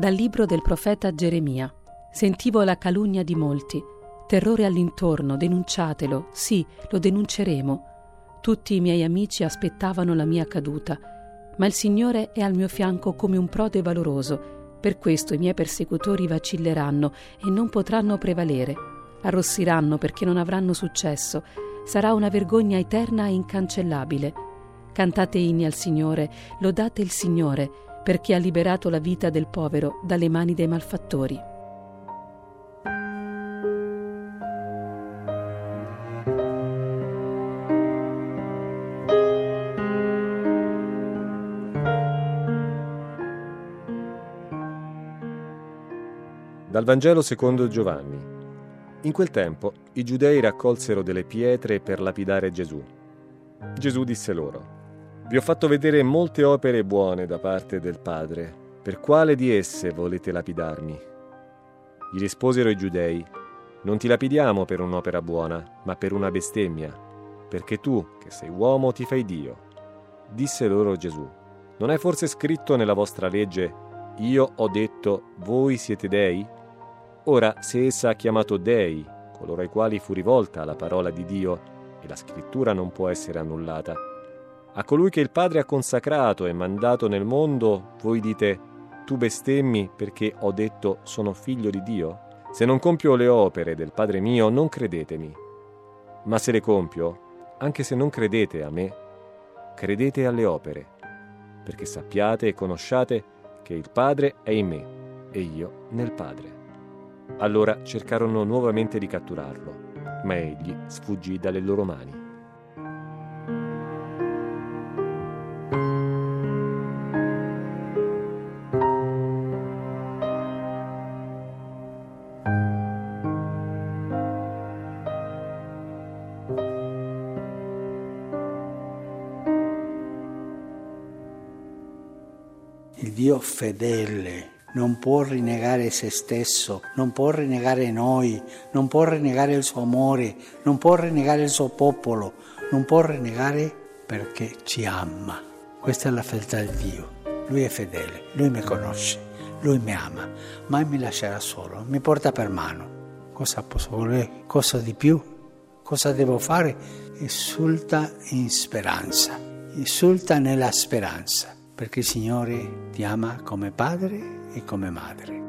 Dal libro del profeta Geremia. Sentivo la calunnia di molti, terrore all'intorno, denunciatelo, sì, lo denunceremo. Tutti i miei amici aspettavano la mia caduta, ma il Signore è al mio fianco come un prode valoroso. Per questo i miei persecutori vacilleranno e non potranno prevalere. Arrossiranno perché non avranno successo. Sarà una vergogna eterna e incancellabile. Cantate inni al Signore, lodate il Signore, perché ha liberato la vita del povero dalle mani dei malfattori. Dal Vangelo secondo Giovanni. In quel tempo i giudei raccolsero delle pietre per lapidare Gesù. Gesù disse loro: «Vi ho fatto vedere molte opere buone da parte del Padre. Per quale di esse volete lapidarmi?» Gli risposero i giudei: «Non ti lapidiamo per un'opera buona, ma per una bestemmia, perché tu, che sei uomo, ti fai Dio». Disse loro Gesù: «Non è forse scritto nella vostra legge: io ho detto, voi siete dei? Ora, se essa ha chiamato dei coloro ai quali fu rivolta la parola di Dio, e la scrittura non può essere annullata, a colui che il Padre ha consacrato e mandato nel mondo, voi dite: tu bestemmi perché ho detto sono figlio di Dio? Se non compio le opere del Padre mio, non credetemi. Ma se le compio, anche se non credete a me, credete alle opere, perché sappiate e conosciate che il Padre è in me e io nel Padre». Allora cercarono nuovamente di catturarlo, ma egli sfuggì dalle loro mani. Il Dio fedele non può rinnegare se stesso, non può rinnegare noi, non può rinnegare il suo amore, non può rinnegare il suo popolo, non può rinnegare perché ci ama. Questa è la fedeltà di Dio. Lui è fedele, Lui mi conosce, Lui mi ama, mai mi lascerà solo, mi porta per mano. Cosa posso volere? Cosa di più? Cosa devo fare? Esulta in speranza, esulta nella speranza, perché il Signore ti ama come padre e come madre.